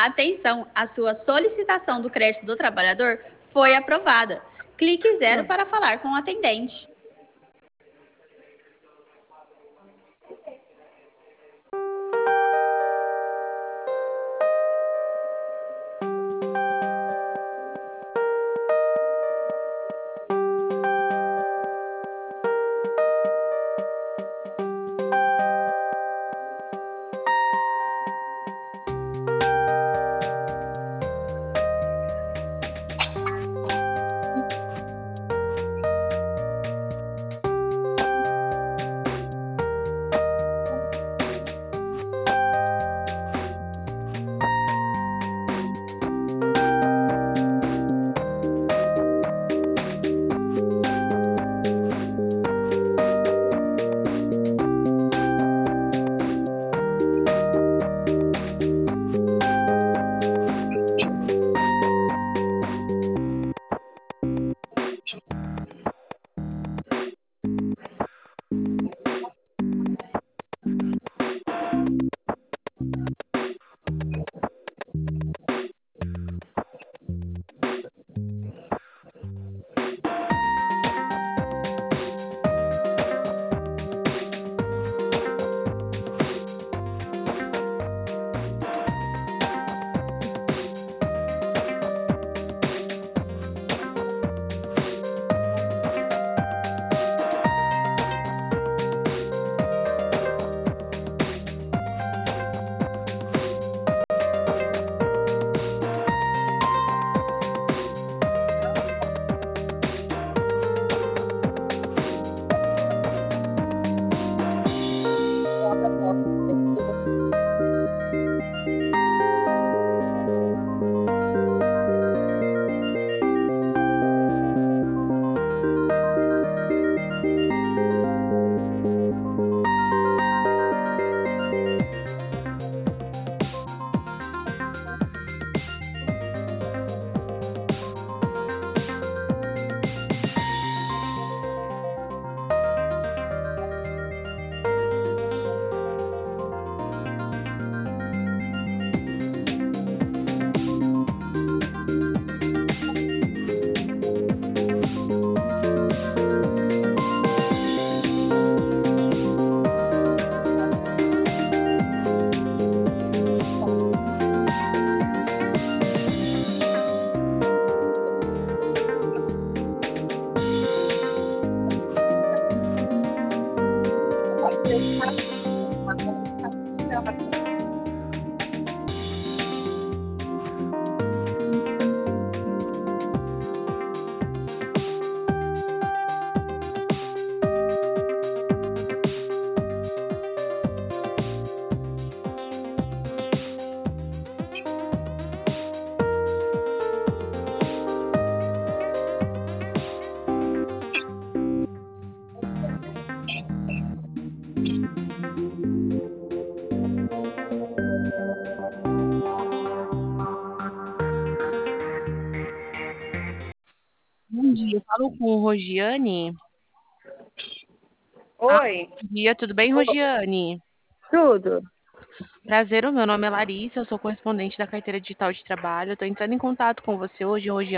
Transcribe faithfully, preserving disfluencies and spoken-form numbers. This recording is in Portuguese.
Atenção, a sua solicitação do crédito do trabalhador foi aprovada. Clique zero para falar com o atendente. Bom dia, eu falo com Rogiane. Oi. Ah, bom dia, tudo bem, Rogiane? Tudo. Prazer, o meu nome é Larissa, eu sou correspondente da Carteira Digital de Trabalho. Eu tô entrando em contato com você hoje, Rogiane.